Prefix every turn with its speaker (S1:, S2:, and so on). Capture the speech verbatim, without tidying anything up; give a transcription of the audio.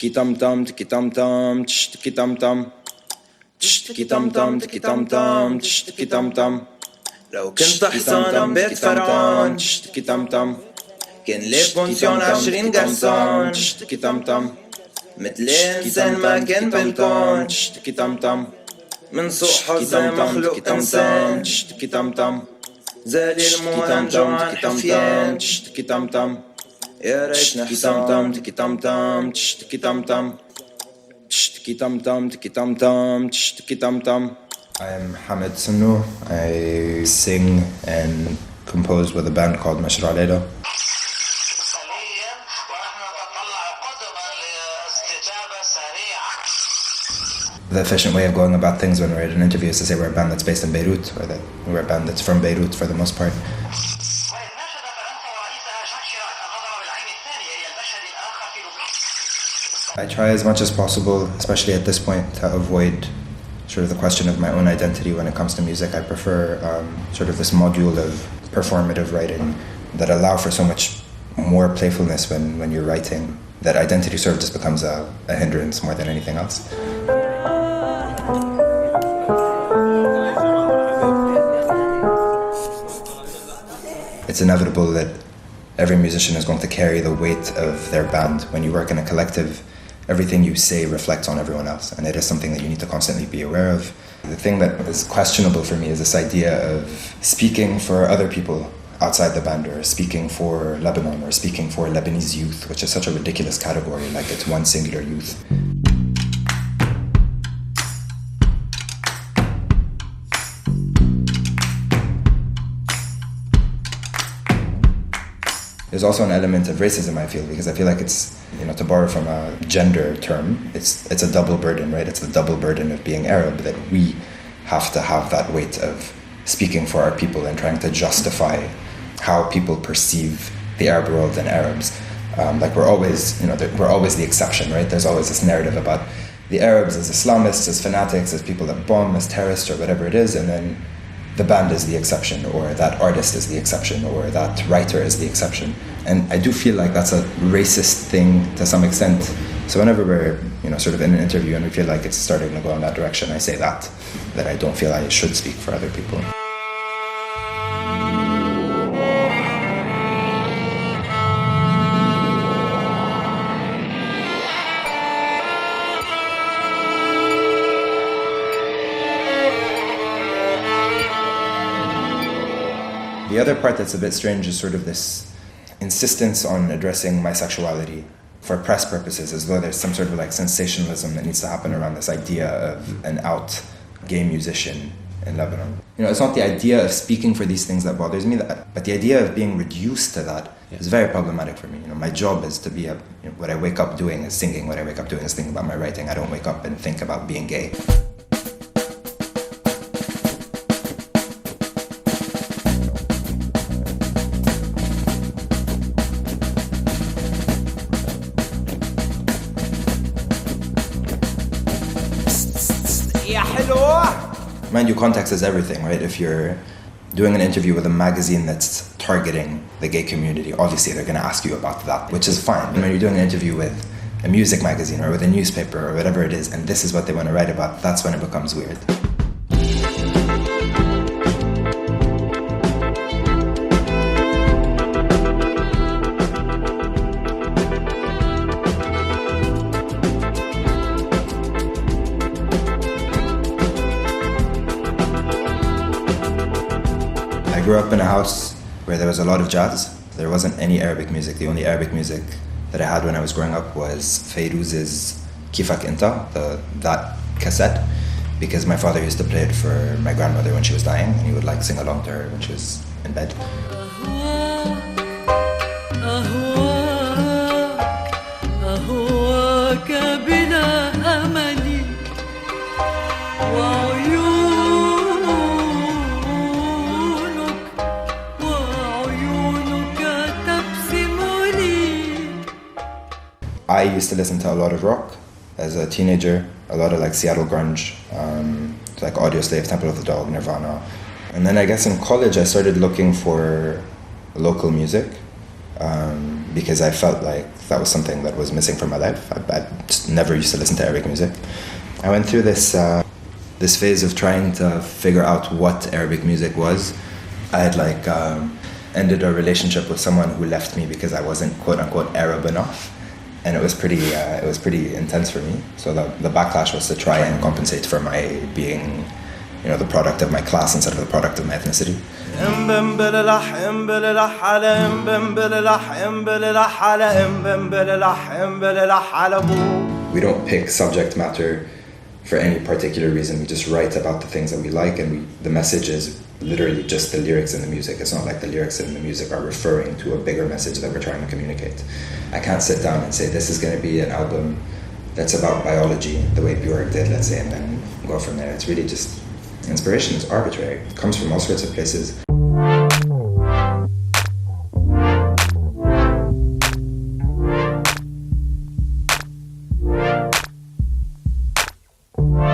S1: tiki tam tam, tiki tam tam, tiki tam tam, tiki tam tam, tiki tam tam, tiki tam tam. لو كنت حصان بيت فرعون تشتكي تم تم كان ليه بونسيون عشرين جرسون تشتكي تم تم مثل إنسان ما كان بالكون تشتكي تم تم من سوء حظ مخلوق إنسان تشتكي تم تم زالي المهم جوعان حفيان تشتكي تم تم يا ريتنا حصان تشتكي تم تم تشتكي تم تم تشتكي تم تم تشتكي تم تم تشتكي تم تم.
S2: I'm Hamid Sunnu. I sing and compose with a band called Mashra Layla. The efficient way of going about things when we're at an interview is to say we're a band that's based in Beirut, or that we're a band that's from Beirut for the most part. I try as much as possible, especially at this point, to avoid sort of the question of my own identity when it comes to music. I prefer um, sort of this module of performative writing that allow for so much more playfulness when, when you're writing, that identity sort of just becomes a, a hindrance more than anything else. It's inevitable that every musician is going to carry the weight of their band. When you work in a collective, everything you say reflects on everyone else, and it is something that you need to constantly be aware of. The thing that is questionable for me is this idea of speaking for other people outside the band, or speaking for Lebanon, or speaking for Lebanese youth, which is such a ridiculous category, like it's one singular youth. There's also an element of racism, I feel, because I feel like it's, you know, to borrow from a gender term, it's it's a double burden, right? It's the double burden of being Arab, that we have to have that weight of speaking for our people and trying to justify how people perceive the Arab world and Arabs. Um, like we're always, you know, we're always the exception, right? There's always this narrative about the Arabs as Islamists, as fanatics, as people that bomb, as terrorists, or whatever it is, and then the band is the exception, or that artist is the exception, or that writer is the exception. And I do feel like that's a racist thing to some extent. So whenever we're, you know, sort of in an interview and we feel like it's starting to go in that direction, I say that, that I don't feel I should speak for other people. The other part that's a bit strange is sort of this insistence on addressing my sexuality for press purposes, as though there's some sort of like sensationalism that needs to happen around this idea of an out gay musician in Lebanon. You know, it's not the idea of speaking for these things that bothers me, that, but the idea of being reduced to that yeah. is very problematic for me. You know, my job is to be a, you know, what I wake up doing is singing, what I wake up doing is thinking about my writing. I don't wake up and think about being gay. Mind you, context is everything, right? If you're doing an interview with a magazine that's targeting the gay community, obviously they're going to ask you about that, which is fine. And when you're doing an interview with a music magazine or with a newspaper or whatever it is, and this is what they want to write about, that's when it becomes weird. I grew up in a house where there was a lot of jazz. There wasn't any Arabic music. The only Arabic music that I had when I was growing up was Fairuz's Kifak Inta, the, that cassette, because my father used to play it for my grandmother when she was dying, and he would like sing along to her when she was in bed. I used to listen to a lot of rock as a teenager, a lot of like Seattle grunge, um, like Audioslave, Temple of the Dog, Nirvana. And then I guess in college I started looking for local music, um, because I felt like that was something that was missing from my life. I, I just never used to listen to Arabic music. I went through this uh, this phase of trying to figure out what Arabic music was. I had like um, ended a relationship with someone who left me because I wasn't quote unquote Arab enough, and it was pretty uh, it was pretty intense for me. So the the backlash was to try and compensate for my being, you know, the product of my class instead of the product of my ethnicity. We don't pick subject matter for any particular reason. We just write about the things that we like, and we, the message is literally just the lyrics in the music. It's not like the lyrics in the music are referring to a bigger message that we're trying to communicate. I can't sit down and say this is going to be an album that's about biology, the way Björk did, let's say, and then go from there. It's really just, inspiration is arbitrary. It comes from all sorts of places.
S3: Wow.